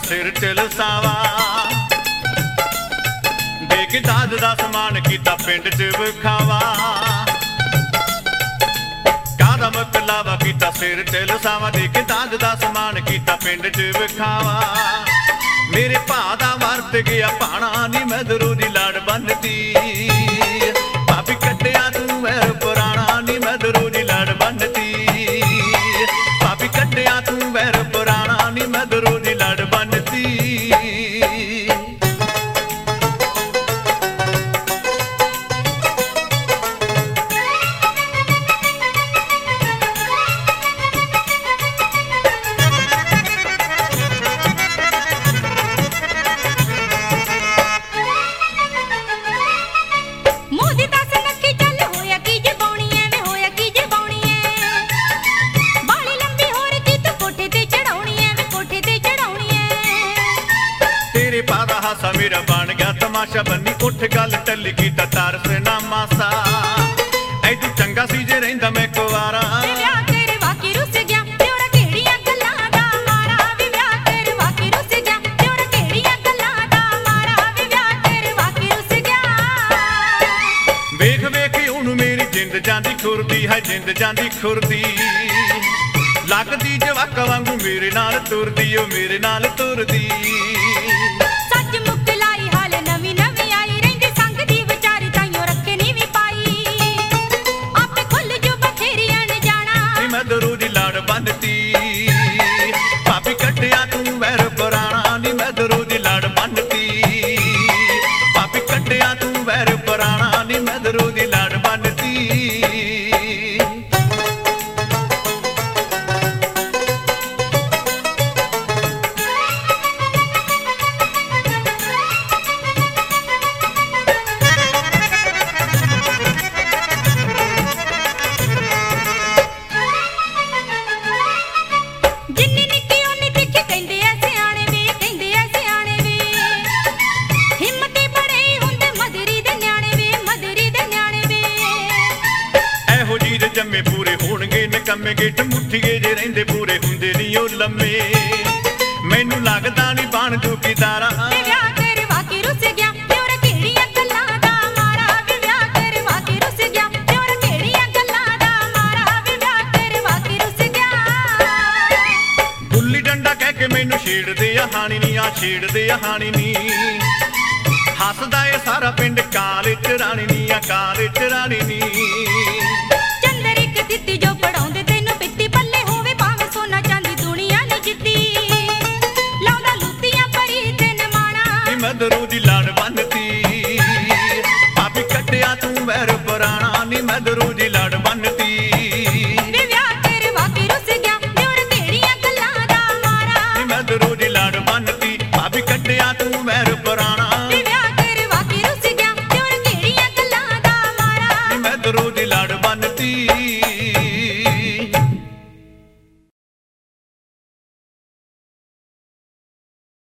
सिर च लसावा देख दाज दा समान कीता पिंड च विखावा कादा मकलावा कीता सिर च लसावा देख दाज दा समान कीता पिंड च विखावा मेरे भा दा वरत गया भाणा नी मधरू दी लड़ बनती भाभी कट्टिया तू वैर पुराना नी मधरू दी लड़ बनती भाभी कट्टिया तू वैर पुराना नी मधरू दी लड़ बनती हासा मेरा बन गया तमाशा बनी उठ गल टली की तार से ना मासा ऐतू चंगा सी जे रहिंदा मैं कुवारा वेख वेख हुण मेरी जिंद जांदी खुरदी है जिंद जांदी खुरदी लगदी जवाका वांगू मेरे नाल तुरदी ओ मेरे नाल तुरदी मधरू दी लड़ बनती भाभी कट्टिया तू वैर पुराना नी मधरू दी लड़ बनती भाभी कट्टिया तू वैर पुराना नी मधरू दी लड़ बनती जम्मे पूरे होणगे निकम्मे गिठ मुठीए जे रहिंदे पूरे हुंदे नी ओ लम्मे मैनू लगदा नी बन जू की दारा विआह करवा के रुस गया तेरा केड़ियां गल्लां दा मारा विआह करवा के रुस गया तेरा केड़ियां गल्लां दा मारा विआह करवा के रुस गया गुल्ली डंडा कह के मैनू छेड़ दे हानी नी आ छेड़ दे हानी नी हसदा ए सारा पिंड काले च रानी नी आ काले च रानी नी जो पढ़ाउंदे तैनू पित्ती पल्ले होवे भावें सोना चांदी दुनिया नी जित्ती लाउंदा लुत्तियां परी तेन माणा नी मधरू दी लड़ बनती भाभी कट्टिया तू वैर पुराना नी मधरू दी लड़ बनती